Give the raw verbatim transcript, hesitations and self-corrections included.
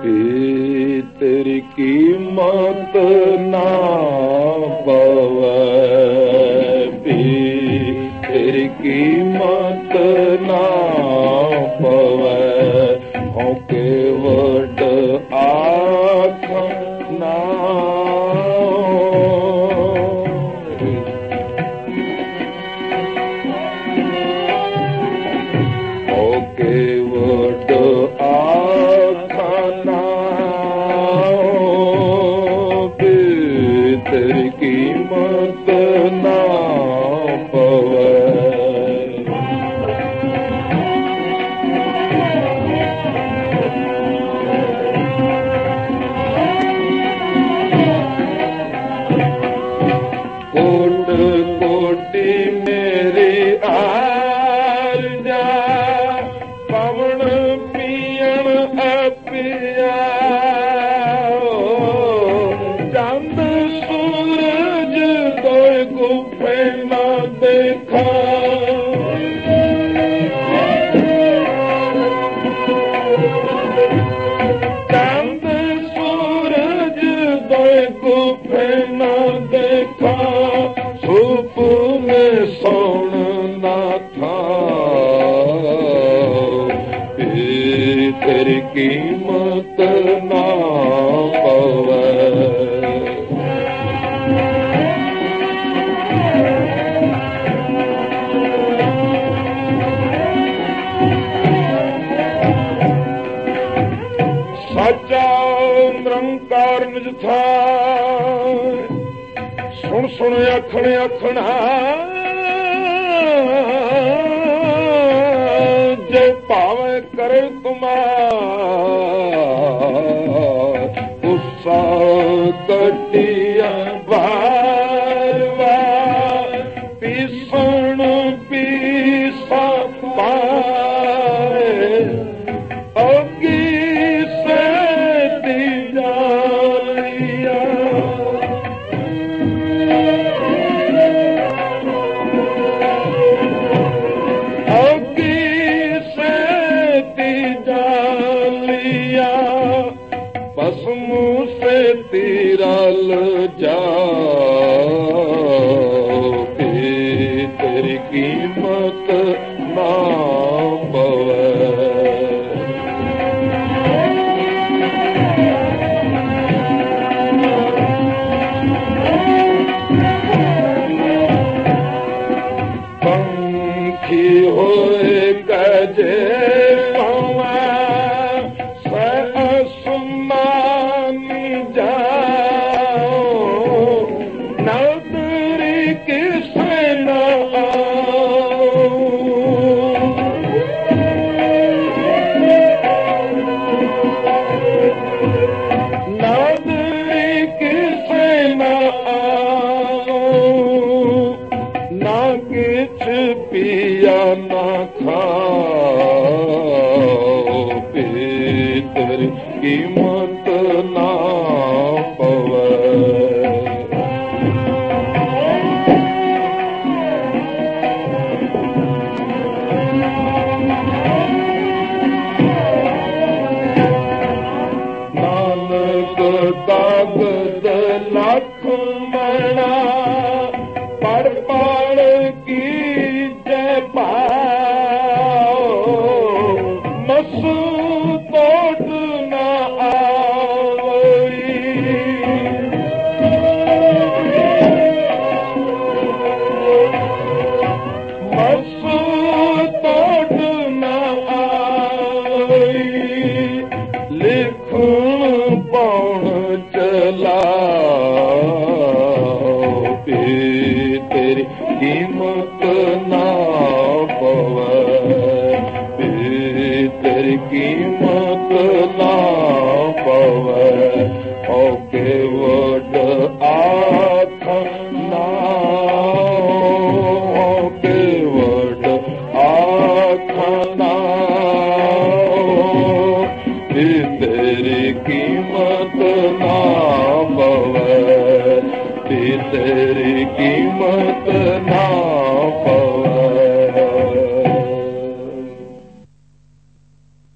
तेरी कीमत ना पवे, तेरी कीमत ना पवे, हो के वड आख ना हो के वड आख ना तेरी कीमत ना पवे। कोट कोटि मेरी आरजा पवन पियण अपिया, चंद सूरज तो गुफे न देखा, चंद सूरज तो गुफे न देखा, धूप में सोन ना था, तेरी कीमत ना पवे। सच्चा निरंकार निज था, सुन सुन अखण अखणा, जो पावे करे तुम्हार, गुस्सा कटिया बार बार, पीसण पीसा पाए, अगी से दिया लिया, मुँह से तिरल जाओ, तेरी कीमत ना पवे। पंखी होए गजे पिया ना खाओ, तेरी कीमत ना पवे। नानक कागज लाख मणा, पढ़ पढ़ की जय पाओ, मसू तोड़ न आवई, मसू तोड़ न आवई, लिखण पढ़ चला, तेरी कीमत ना पवे, तेरी कीमत ना पवे, हो के वड आख ना, हो के वड आख ना, तेरी कीमत ना पवे, तेरी कीमत ना